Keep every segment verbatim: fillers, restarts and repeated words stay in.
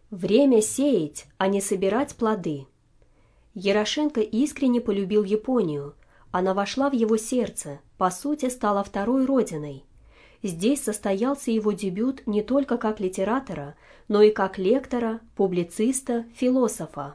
Время сеять, а не собирать плоды. Ярошенко искренне полюбил Японию. Она вошла в его сердце, по сути, стала второй родиной. Здесь состоялся его дебют не только как литератора, но и как лектора, публициста, философа.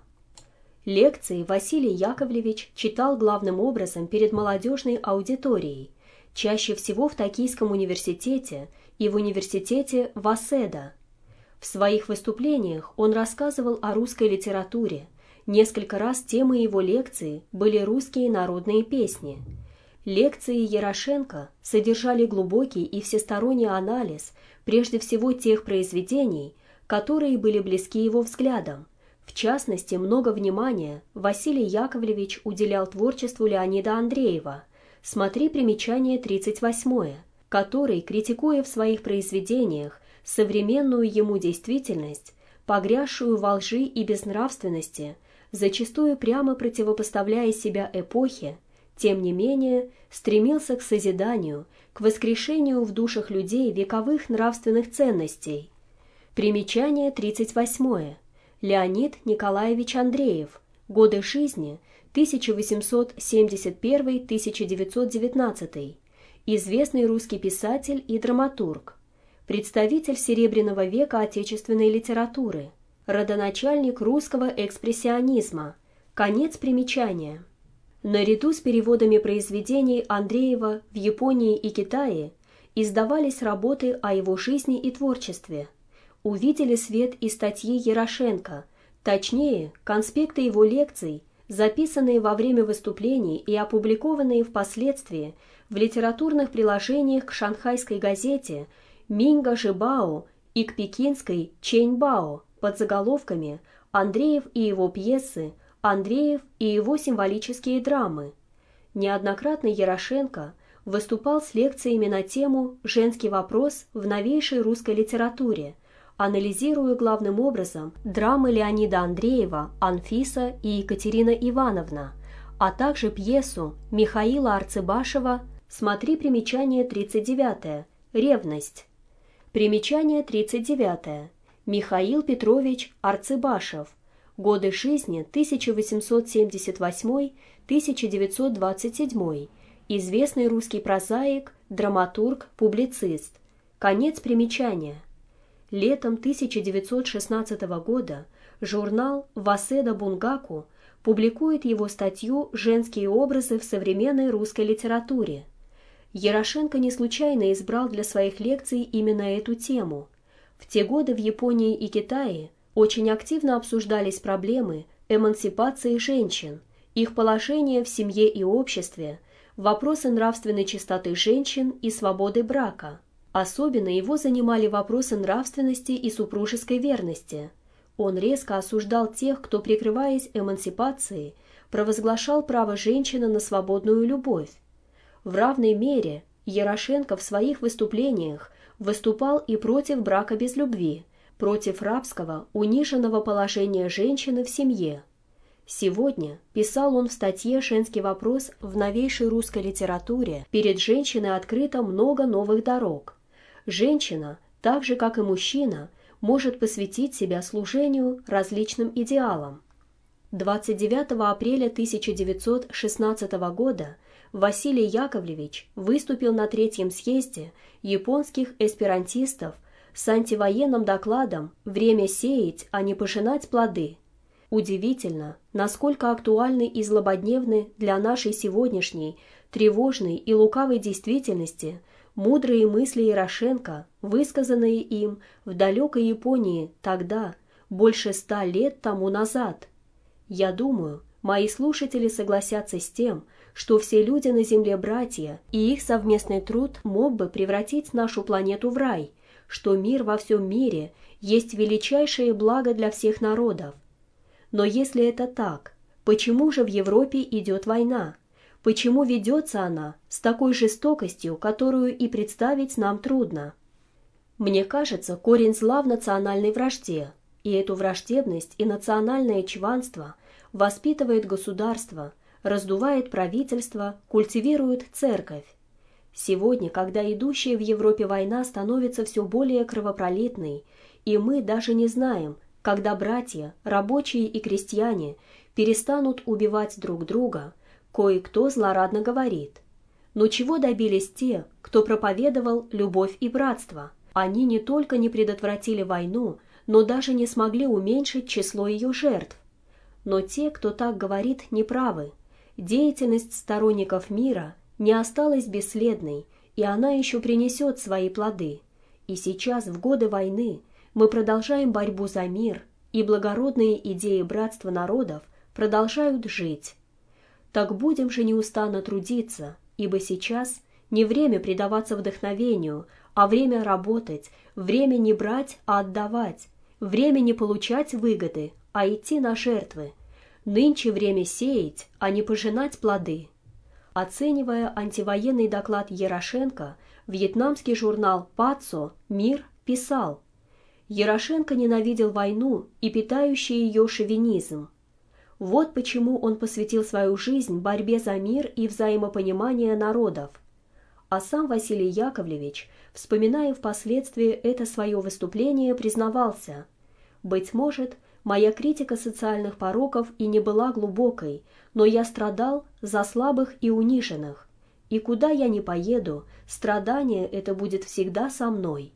Лекции Василий Яковлевич читал главным образом перед молодежной аудиторией, чаще всего в Токийском университете и в университете Васеда. В своих выступлениях он рассказывал о русской литературе. Несколько раз темой его лекции были русские народные песни. Лекции Ярошенко содержали глубокий и всесторонний анализ прежде всего тех произведений, которые были близки его взглядам. В частности, много внимания Василий Яковлевич уделял творчеству Леонида Андреева, смотри примечание тридцать восьмое, который, критикуя в своих произведениях современную ему действительность, погрязшую во лжи и безнравственности, зачастую прямо противопоставляя себя эпохе, тем не менее стремился к созиданию, к воскрешению в душах людей вековых нравственных ценностей. Примечание тридцать восьмое. Леонид Николаевич Андреев. Годы жизни тысяча восемьсот семьдесят первый — тысяча девятьсот девятнадцатый. Известный русский писатель и драматург. Представитель Серебряного века отечественной литературы. Родоначальник русского экспрессионизма. Конец примечания. Наряду с переводами произведений Андреева в Японии и Китае издавались работы о его жизни и творчестве. Увидели свет и статьи Ярошенко, точнее, конспекты его лекций, записанные во время выступлений и опубликованные впоследствии в литературных приложениях к шанхайской газете Минга Жибао и к пекинской Чэньбао под заголовками «Андреев и его пьесы», «Андреев и его символические драмы». Неоднократно Ярошенко выступал с лекциями на тему «Женский вопрос в новейшей русской литературе», анализируя главным образом драмы Леонида Андреева «Анфиса» и «Екатерина Ивановна», а также пьесу Михаила Арцебашева «Смотри примечание тридцать девятое. Ревность». Примечание тридцать девятое. Михаил Петрович Арцебашев. Годы жизни тысяча восемьсот семьдесят восьмой — тысяча девятьсот двадцать седьмой. Известный русский прозаик, драматург, публицист. Конец примечания. Летом тысяча девятьсот шестнадцатого года журнал «Васеда Бунгаку» публикует его статью «Женские образы в современной русской литературе». Ярошенко не случайно избрал для своих лекций именно эту тему. В те годы в Японии и Китае очень активно обсуждались проблемы эмансипации женщин, их положение в семье и обществе, вопросы нравственной чистоты женщин и свободы брака. Особенно его занимали вопросы нравственности и супружеской верности. Он резко осуждал тех, кто, прикрываясь эмансипацией, провозглашал право женщины на свободную любовь. В равной мере Ярошенко в своих выступлениях выступал и против брака без любви, против рабского, униженного положения женщины в семье. Сегодня, писал он в статье «Женский вопрос в новейшей русской литературе», перед женщиной открыто много новых дорог. Женщина, так же как и мужчина, может посвятить себя служению различным идеалам. двадцать девятого апреля тысяча девятьсот шестнадцатого года Василий Яковлевич выступил на третьем съезде японских эсперантистов с антивоенным докладом «Время сеять, а не пожинать плоды». Удивительно, насколько актуальны и злободневны для нашей сегодняшней, тревожной и лукавой действительности мудрые мысли Ярошенко, высказанные им в далекой Японии тогда, больше ста лет тому назад. Я думаю, мои слушатели согласятся с тем, что все люди на Земле братья, и их совместный труд мог бы превратить нашу планету в рай, что мир во всем мире есть величайшее благо для всех народов. Но если это так, почему же в Европе идет война? Почему ведется она с такой жестокостью, которую и представить нам трудно? Мне кажется, корень зла в национальной вражде, и эту враждебность и национальное чванство воспитывает государство, раздувает правительство, культивирует церковь. Сегодня, когда идущая в Европе война становится все более кровопролитной, и мы даже не знаем, Когда братья, рабочие и крестьяне перестанут убивать друг друга, кое-кто злорадно говорит: «Но чего добились те, кто проповедовал любовь и братство? Они не только не предотвратили войну, но даже не смогли уменьшить число ее жертв». Но те, кто так говорит, неправы. Деятельность сторонников мира не осталась бесследной, и она еще принесет свои плоды. И сейчас, в годы войны, мы продолжаем борьбу за мир, и благородные идеи братства народов продолжают жить. Так будем же неустанно трудиться, ибо сейчас не время предаваться вдохновению, а время работать, время не брать, а отдавать, время не получать выгоды, а идти на жертвы. Нынче время сеять, а не пожинать плоды. Оценивая антивоенный доклад Ярошенко, вьетнамский журнал «Пацо» «Мир» писал: Ярошенко ненавидел войну и питающий ее шовинизм. Вот почему он посвятил свою жизнь борьбе за мир и взаимопонимание народов. А сам Василий Яковлевич, вспоминая впоследствии это свое выступление, признавался: «Быть может, моя критика социальных пороков и не была глубокой, но я страдал за слабых и униженных, и куда я ни поеду, страдание это будет всегда со мной».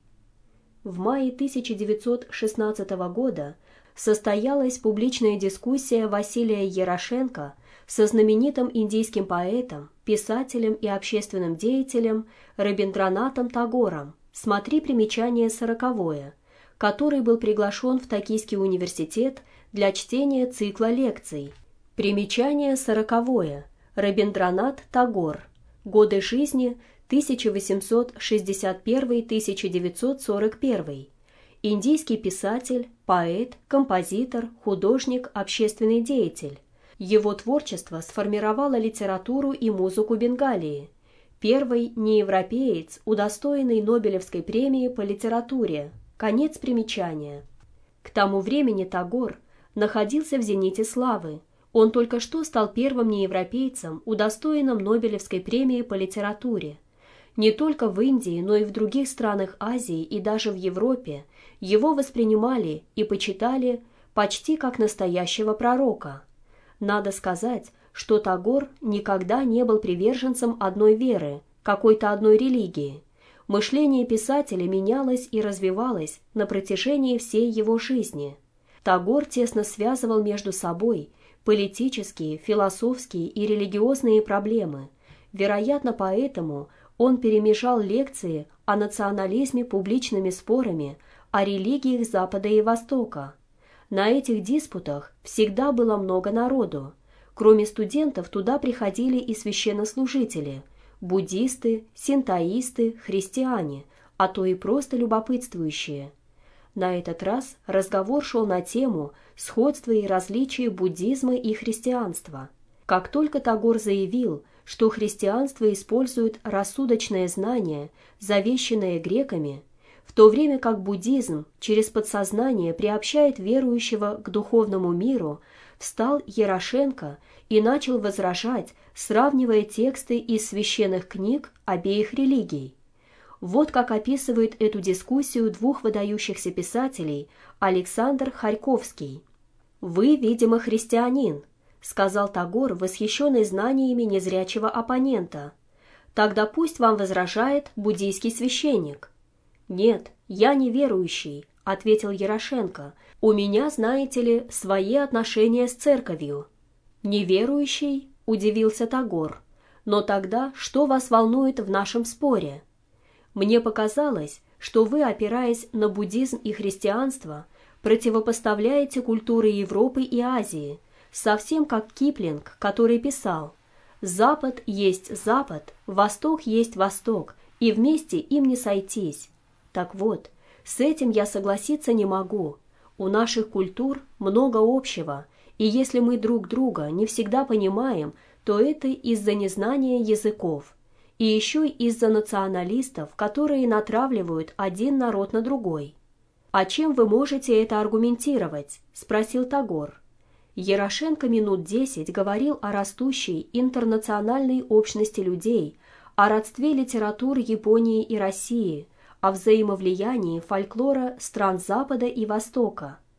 В мае тысяча девятьсот шестнадцатого года состоялась публичная дискуссия Василия Ярошенко со знаменитым индийским поэтом, писателем и общественным деятелем Рабиндранатом Тагором, смотри примечание сороковое, который был приглашен в Токийский университет для чтения цикла лекций. Примечание сороковое. Рабиндранат Тагор. Годы жизни тысяча восемьсот шестьдесят первый — тысяча девятьсот сорок первый. Индийский писатель, поэт, композитор, художник, общественный деятель. Его творчество сформировало литературу и музыку Бенгалии. Первый неевропеец, удостоенный Нобелевской премии по литературе. Конец примечания. К тому времени Тагор находился в зените славы. Он только что стал первым неевропейцем, удостоенным Нобелевской премии по литературе. Не только в Индии, но и в других странах Азии и даже в Европе его воспринимали и почитали почти как настоящего пророка. Надо сказать, что Тагор никогда не был приверженцем одной веры, какой-то одной религии. Мышление писателя менялось и развивалось на протяжении всей его жизни. Тагор тесно связывал между собой политические, философские и религиозные проблемы. Вероятно, поэтому он перемежал лекции о национализме публичными спорами о религиях Запада и Востока. На этих диспутах всегда было много народу. Кроме студентов туда приходили и священнослужители, буддисты, синтоисты, христиане, а то и просто любопытствующие. На этот раз разговор шел на тему сходства и различия буддизма и христианства. Как только Тагор заявил, что христианство использует рассудочное знание, завещанное греками, в то время как буддизм через подсознание приобщает верующего к духовному миру, встал Ярошенко и начал возражать, сравнивая тексты из священных книг обеих религий. Вот как описывает эту дискуссию двух выдающихся писателей Александр Харьковский. «Вы, видимо, христианин», — сказал Тагор, восхищенный знаниями незрячего оппонента. «Тогда пусть вам возражает буддийский священник». «Нет, я не верующий», — ответил Ярошенко. «У меня, знаете ли, свои отношения с церковью». «Неверующий?» — удивился Тагор. «Но тогда что вас волнует в нашем споре?» «Мне показалось, что вы, опираясь на буддизм и христианство, противопоставляете культуры Европы и Азии, совсем как Киплинг, который писал: «Запад есть Запад, Восток есть Восток, и вместе им не сойтись». Так вот, с этим я согласиться не могу. У наших культур много общего, и если мы друг друга не всегда понимаем, то это из-за незнания языков. И еще из-за националистов, которые натравливают один народ на другой. «А чем вы можете это аргументировать?» – спросил Тагор. Ярошенко минут десять говорил о растущей интернациональной общности людей, о родстве литератур Японии и России, о взаимовлиянии фольклора стран Запада и Востока.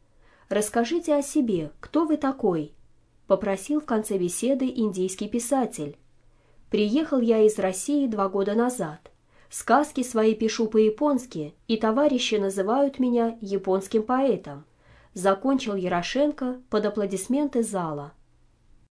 Расскажите о себе, кто вы такой?» — попросил в конце беседы индийский писатель. «Приехал я из России два года назад. Сказки свои пишу по-японски, и товарищи называют меня японским поэтом», — закончил Ярошенко под аплодисменты зала.